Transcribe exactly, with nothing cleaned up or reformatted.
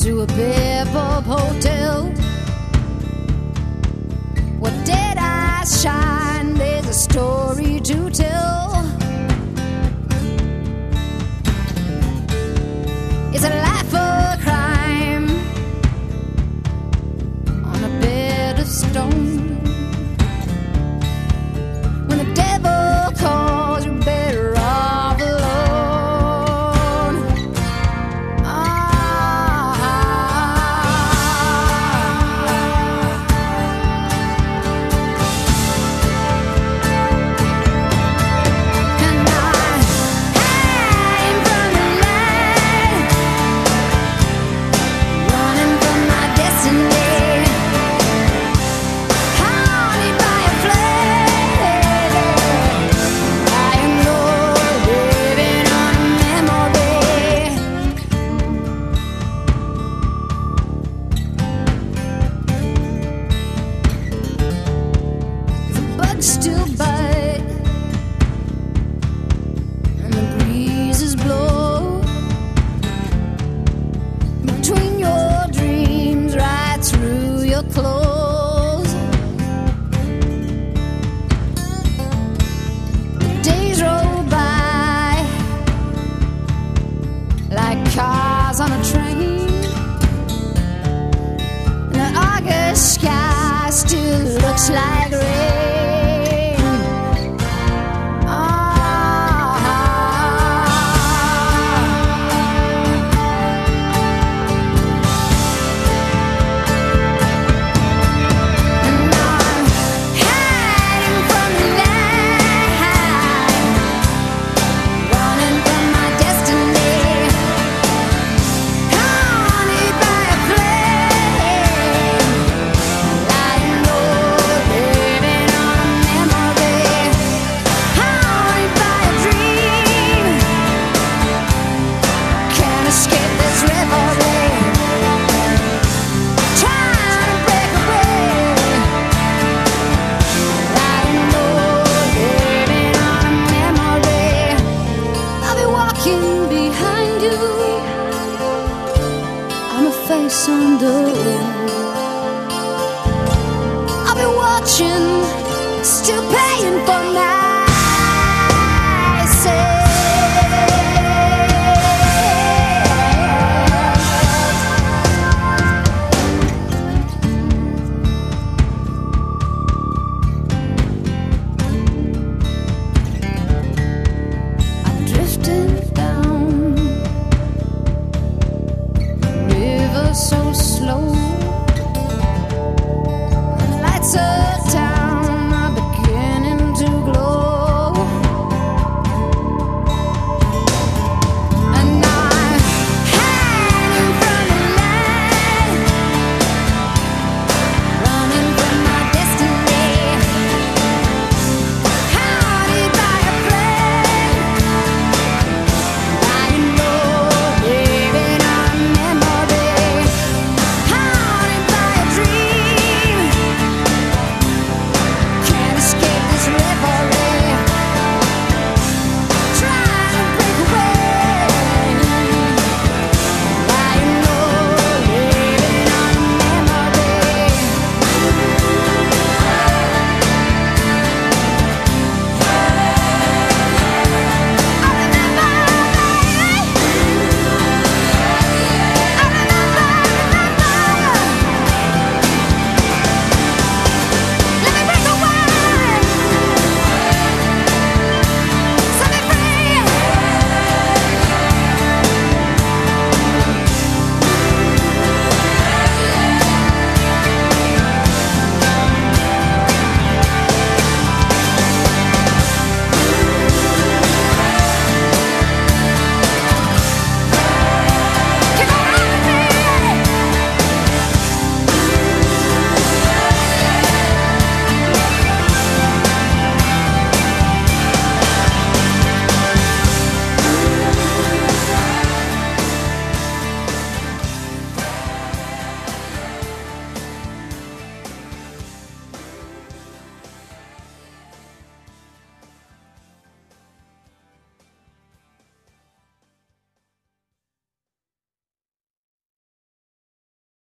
to a Bebop hotel. What dead eyes shine, there's a story to tell. It's a life of crime on a bed of stone. When the devil calls, you're better off alone. Ah, and I hang from the line, running from my destiny. Haunted by a flame, I am Lord, living on a memory. The bugs still bite, and the breezes blow between your dreams, right through your clothes. The days roll by like cars on a train, and the August sky still looks like rain. And I'm hiding from the light, running from my destiny. Haunted by a flame, lying low, living on a memory. Haunted by a dream, can't escape this reverie. Trying to break away, lying low, living on a memory. I'll be walking behind you, I'm a face on the wind. I'll be watching, still paying